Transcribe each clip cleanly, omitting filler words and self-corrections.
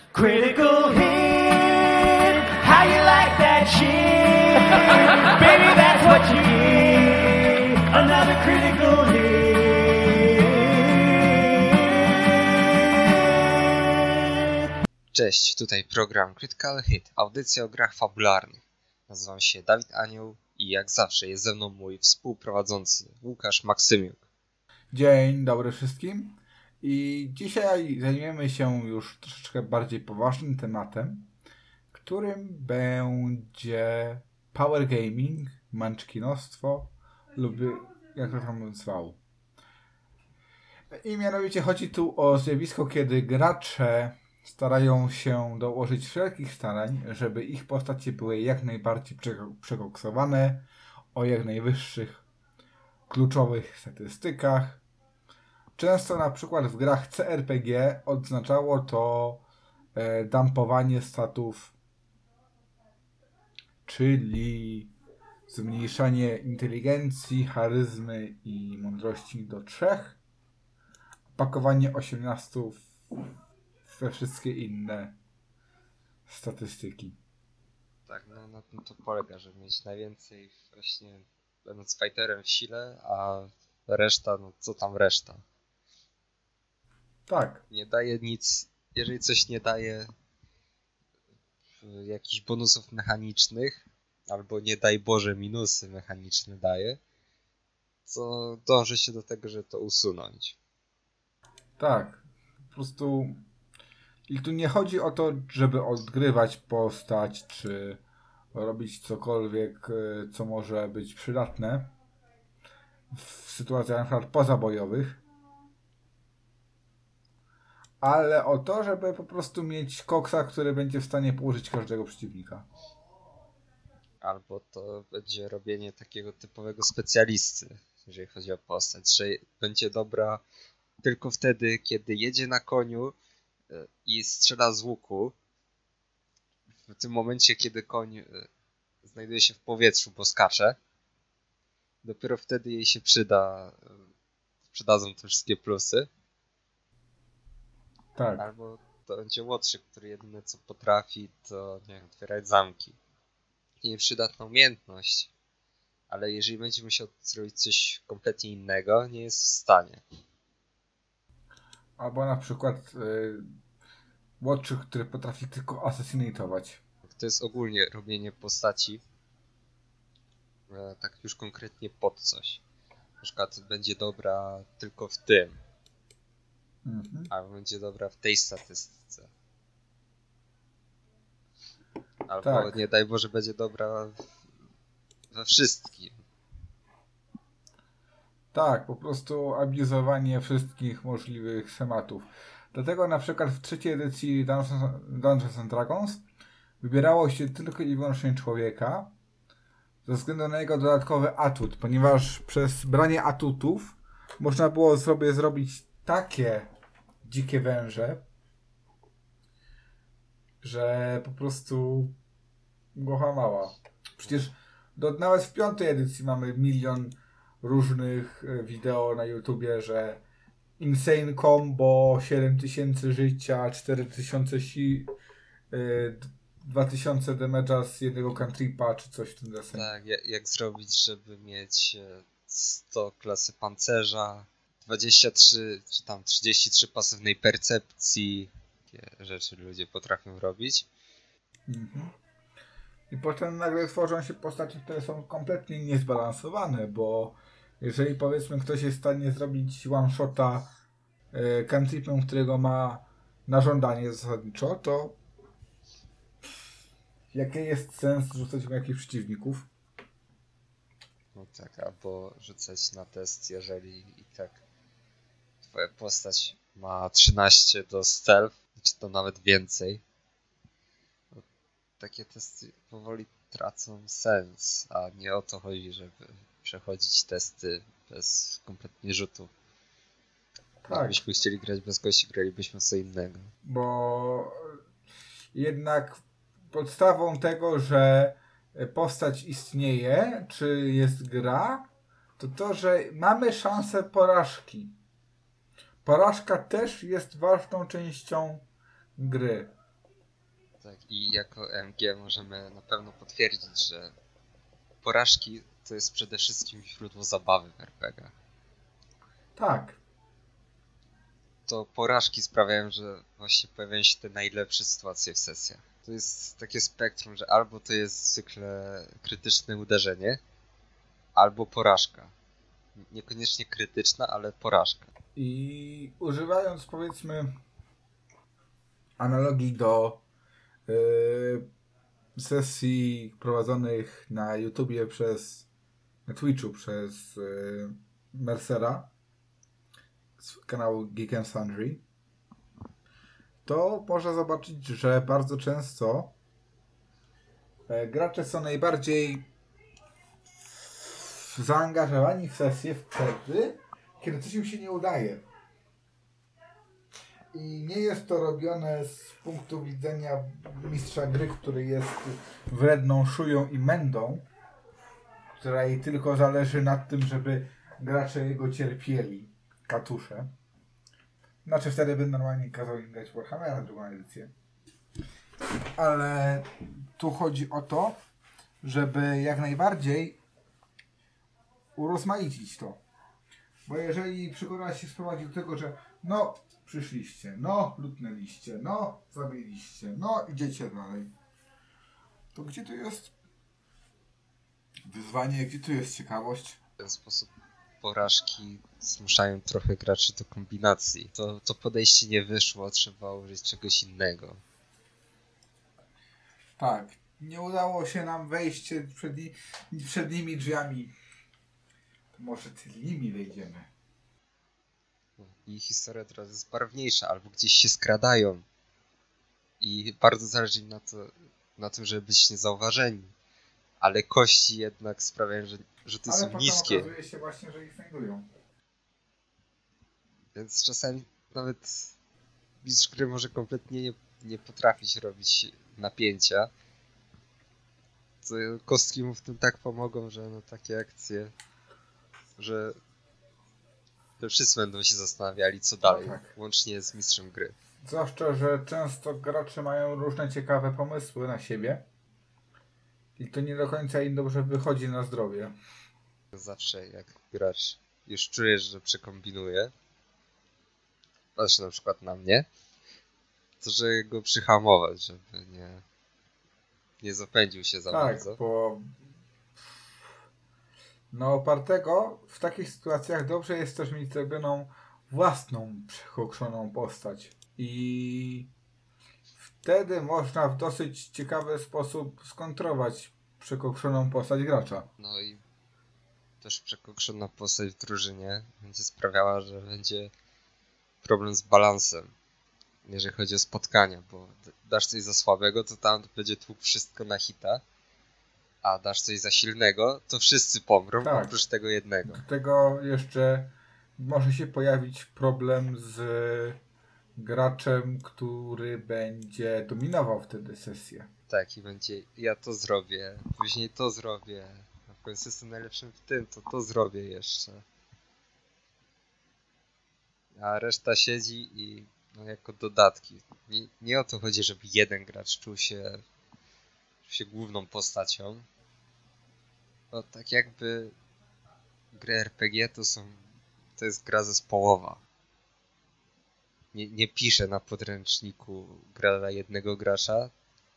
Critical hit, how you like that shit? Baby, that's what you get. Another critical hit. Cześć, tutaj program Critical Hit, audycja o grach fabularnych. Nazywam się Dawid Anioł i jak zawsze jest ze mną mój współprowadzący Łukasz Maksymiuk. Dzień dobry wszystkim. I dzisiaj zajmiemy się już troszeczkę bardziej poważnym tematem, którym będzie power gaming, manczkinostwo lub jak to tam zwał. I mianowicie chodzi tu o zjawisko, kiedy gracze starają się dołożyć wszelkich starań, żeby ich postacie były jak najbardziej przekoksowane, o jak najwyższych kluczowych statystykach. Często na przykład w grach CRPG odznaczało to dumpowanie statów, czyli zmniejszanie inteligencji, charyzmy i mądrości do 3, pakowanie 18 we wszystkie inne statystyki. Tak, no na tym to polega, żeby mieć najwięcej właśnie będąc fighterem w sile, a reszta, no co tam reszta. Tak. Nie daje nic, jeżeli coś nie daje jakichś bonusów mechanicznych, albo nie daj Boże minusy mechaniczne daje, to dąży się do tego, żeby to usunąć. Tak, po prostu i tu nie chodzi o to, żeby odgrywać postać, czy robić cokolwiek, co może być przydatne w sytuacjach na przykład pozabojowych, ale o to, żeby po prostu mieć koksa, który będzie w stanie położyć każdego przeciwnika. Albo to będzie robienie takiego typowego specjalisty, jeżeli chodzi o postać, że będzie dobra tylko wtedy, kiedy jedzie na koniu i strzela z łuku. W tym momencie, kiedy koń znajduje się w powietrzu, bo skacze, dopiero wtedy jej się przydadzą te wszystkie plusy. Tak. Albo to będzie łotrzyk, który jedyne co potrafi, to nie wiem, otwierać zamki. Nieprzydatna umiejętność, ale jeżeli będzie musiał zrobić coś kompletnie innego, nie jest w stanie. Albo na przykład łotrzyk, który potrafi tylko asesynatować. To jest ogólnie robienie postaci tak już konkretnie pod coś. Na przykład będzie dobra tylko w tym. Albo będzie dobra w tej statystyce. Albo tak. Nie daj Boże będzie dobra we wszystkim. Tak, po prostu abuzowanie wszystkich możliwych schematów. Dlatego na przykład w trzeciej edycji Dungeons and Dragons wybierało się tylko i wyłącznie człowieka ze względu na jego dodatkowy atut, ponieważ przez branie atutów można było sobie zrobić takie dzikie węże, że po prostu go hamała. Przecież nawet w piątej edycji mamy milion różnych wideo na YouTubie, że insane combo, 7000 życia, 4000 2000 damage'a z jednego cantripa, czy coś w tym deseniu. Tak, jak zrobić, żeby mieć 100 klasy pancerza, 23 czy tam 33 pasywnej percepcji. Takie rzeczy ludzie potrafią robić. I potem nagle tworzą się postacie, które są kompletnie niezbalansowane, bo jeżeli powiedzmy ktoś jest w stanie zrobić one-shota cantripem, którego ma na żądanie zasadniczo, to jaki jest sens rzucać mu jakichś przeciwników? No tak, albo rzucać na test, jeżeli i tak twoja postać ma 13 do stealth, czy to nawet więcej. No, takie testy powoli tracą sens, a nie o to chodzi, żeby przechodzić testy bez kompletnie rzutu. Tak. Jakbyśmy chcieli grać bez kości, gralibyśmy co innego. Bo jednak podstawą tego, że postać istnieje, czy jest gra, to, że mamy szansę porażki. Porażka też jest ważną częścią gry. Tak, i jako MG możemy na pewno potwierdzić, że porażki to jest przede wszystkim źródło zabawy w RPG. Tak. To porażki sprawiają, że właśnie pojawiają się te najlepsze sytuacje w sesjach. To jest takie spektrum, że albo to jest zwykle krytyczne uderzenie, albo porażka. Niekoniecznie krytyczna, ale porażka. I używając, powiedzmy, analogii do sesji prowadzonych na YouTubie na Twitchu przez Mercera z kanału Geek and Sundry, to można zobaczyć, że bardzo często gracze są najbardziej zaangażowani w sesję wtedy, kiedy coś im się nie udaje. I nie jest to robione z punktu widzenia mistrza gry, który jest wredną szują i mędą, której tylko zależy na tym, żeby gracze jego cierpieli, katusze. Znaczy wtedy bym normalnie kazał im grać Warhammera drugą edycję. Ale tu chodzi o to, żeby jak najbardziej urozmaicić to. Bo jeżeli przykład się sprowadzi do tego, że no, przyszliście, no, lutnęliście, no, zabiliście, no, idziecie dalej, to gdzie tu jest wyzwanie, gdzie tu jest ciekawość? W ten sposób porażki zmuszają trochę graczy do kombinacji. To podejście nie wyszło, trzeba użyć czegoś innego. Tak, nie udało się nam wejście przednimi drzwiami. To może tylnymi wejdziemy. I historia teraz jest barwniejsza, albo gdzieś się skradają. I bardzo zależy im na tym, żeby być niezauważeni. Ale kości jednak sprawiają, że to są niskie. Ale potem okazuje się właśnie, że ich znajdują. Więc czasami nawet mistrz gry może kompletnie nie potrafić robić napięcia. To kostki mu w tym tak pomogą, że no takie akcje, że wszyscy będą się zastanawiali, co dalej, No tak. łącznie z mistrzem gry. Zwłaszcza, że często gracze mają różne ciekawe pomysły na siebie i to nie do końca im dobrze wychodzi na zdrowie. Zawsze jak gracz już czujesz, że przekombinuje, patrz na przykład na mnie, to że go przyhamować, żeby nie zapędził się za bardzo. Tak, bo na opartego w takich sytuacjach dobrze jest też mieć zrobioną własną przekokszoną postać. I wtedy można w dosyć ciekawy sposób skontrować przekokszoną postać gracza. No i też przekokszona postać w drużynie będzie sprawiała, że będzie problem z balansem, jeżeli chodzi o spotkania, bo dasz coś za słabego, to tam będzie tłukł wszystko na hita, a dasz coś za silnego, to wszyscy pomrą, Tak. oprócz tego jednego. Do tego jeszcze może się pojawić problem z graczem, który będzie dominował wtedy sesję. Tak, i będzie ja to zrobię, później to zrobię, a w końcu jestem najlepszym w tym, to zrobię jeszcze. A reszta siedzi i no, jako dodatki. Nie o to chodzi, żeby jeden gracz czuł się główną postacią. Bo tak jakby gry RPG to jest gra zespołowa. Nie piszę na podręczniku gra dla jednego gracza,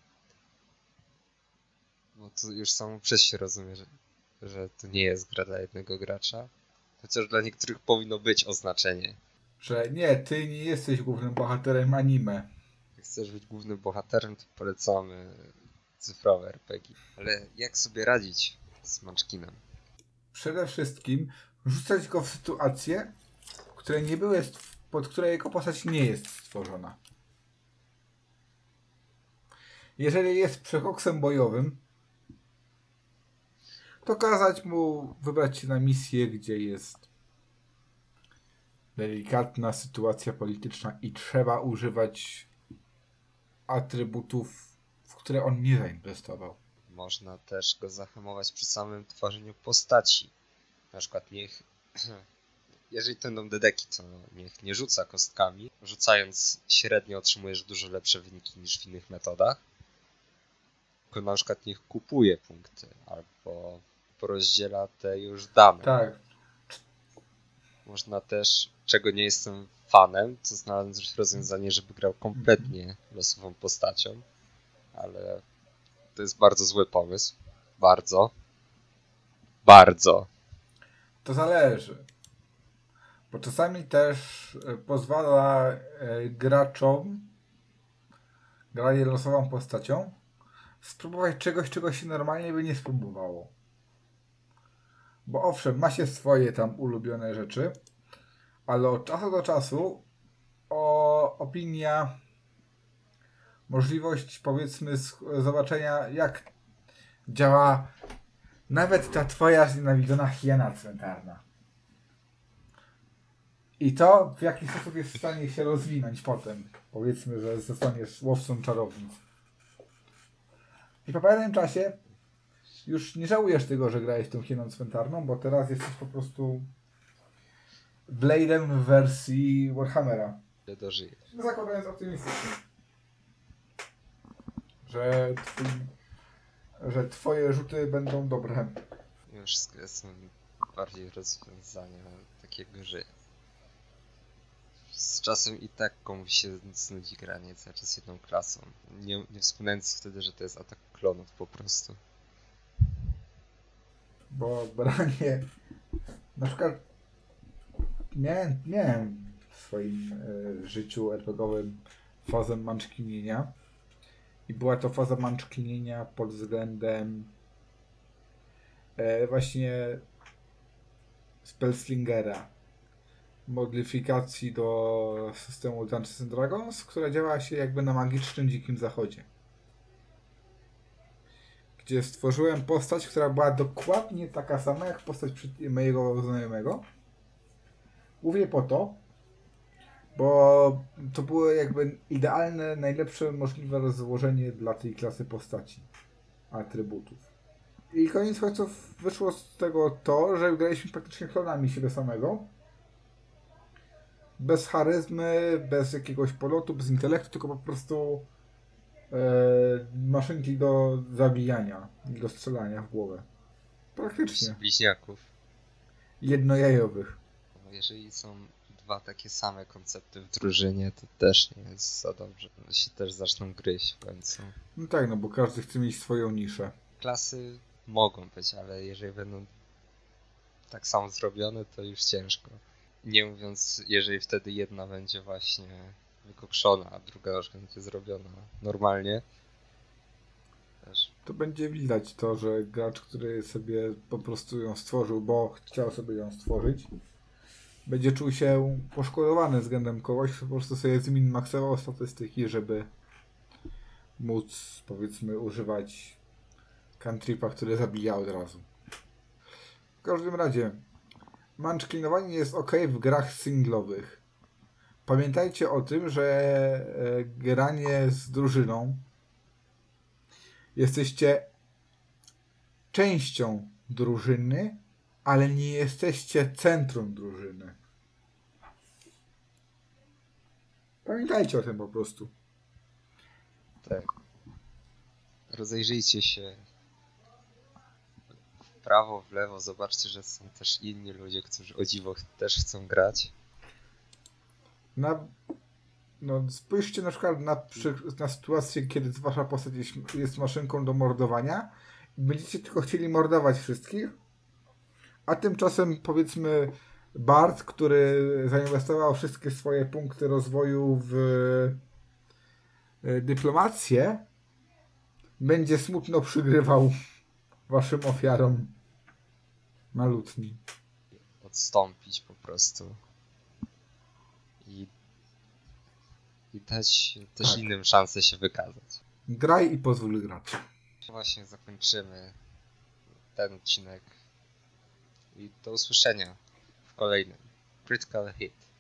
bo to już samo przez się rozumie, że to nie jest gra dla jednego gracza. Chociaż dla niektórych powinno być oznaczenie. Że nie, ty nie jesteś głównym bohaterem anime. Jak chcesz być głównym bohaterem, to polecamy cyfrowe RPG. Ale jak sobie radzić z Munchkinem? Przede wszystkim rzucać go w sytuacje, które nie były, pod które jego postać nie jest stworzona. Jeżeli jest przekoksem bojowym, to kazać mu wybrać się na misję, gdzie jest delikatna sytuacja polityczna i trzeba używać atrybutów, w które on nie zainwestował. Można też go zahamować przy samym tworzeniu postaci. Na przykład jeżeli to będą dedeki, to niech nie rzuca kostkami. Rzucając średnio otrzymujesz dużo lepsze wyniki niż w innych metodach. tylko na przykład niech kupuje punkty, albo porozdziela te już dane. Tak. Można też, czego nie jestem fanem, to znalazłem rozwiązanie, żeby grał kompletnie losową postacią, ale to jest bardzo zły pomysł. Bardzo. Bardzo. To zależy. Bo czasami też pozwala graczom granie losową postacią spróbować czegoś, czego się normalnie by nie spróbowało. Bo owszem, ma się swoje tam ulubione rzeczy, ale od czasu do czasu opinia, możliwość powiedzmy zobaczenia, jak działa nawet ta twoja znienawidzona hiena cmentarna. I to w jaki sposób jest w stanie się rozwinąć potem. Powiedzmy, że zostaniesz łowcą czarownic. I po pewnym czasie już nie żałujesz tego, że grałeś tą hieną cmentarną, bo teraz jesteś po prostu Blade'em w wersji Warhammera. Nie dożyję. Zakładając optymistycznie. Że twoje rzuty będą dobre. Już są bardziej rozwiązania takiego, że z czasem i tak komuś się znudzi granie cały czas jedną klasą. Nie wspominając wtedy, że to jest atak klonów po prostu. Bo branie... Na przykład miałem w swoim życiu RPGowym fazę manczkinienia. I była to faza manczkinienia pod względem właśnie Spellslingera. Modyfikacji do systemu Dungeons and Dragons, która działa się jakby na magicznym Dzikim Zachodzie. Gdzie stworzyłem postać, która była dokładnie taka sama jak postać mojego znajomego. Mówię po to, bo to było jakby idealne, najlepsze możliwe rozłożenie dla tej klasy postaci, atrybutów. I koniec końców wyszło z tego to, że graliśmy praktycznie klonami siebie samego. Bez charyzmy, bez jakiegoś polotu, bez intelektu, tylko po prostu maszynki do zabijania i do strzelania w głowę. Praktycznie. Bliźniaków. Jednojajowych. Jeżeli są dwa takie same koncepty w drużynie, to też nie jest za dobrze. Się też zaczną gryźć w końcu. No tak, no bo każdy chce mieć swoją niszę. Klasy mogą być, ale jeżeli będą tak samo zrobione, to już ciężko. Nie mówiąc, jeżeli wtedy jedna będzie właśnie wykokszona, a druga już będzie zrobiona normalnie. Też. To będzie widać to, że gracz, który sobie po prostu ją stworzył, bo chciał sobie ją stworzyć, będzie czuł się poszkodowany względem kogoś, kto po prostu sobie zmin-maksował statystyki, żeby móc, powiedzmy, używać cantripa, który zabija od razu. W każdym razie, manczklinowanie jest ok w grach singlowych. Pamiętajcie o tym, że granie z drużyną jesteście częścią drużyny, ale nie jesteście centrum drużyny. Pamiętajcie o tym po prostu. Tak. Rozejrzyjcie się w prawo, w lewo, zobaczcie, że są też inni ludzie, którzy o dziwo też chcą grać. Spójrzcie na przykład na sytuację, kiedy wasza postać jest maszynką do mordowania i będziecie tylko chcieli mordować wszystkich, a tymczasem powiedzmy Bard, który zainwestował wszystkie swoje punkty rozwoju w dyplomację, będzie smutno przygrywał waszym ofiarom na lutni. Odstąpić po prostu. I dać też innym szansę się wykazać. Graj i pozwól grać. Właśnie zakończymy ten odcinek. I do usłyszenia w kolejnym Critical Hit.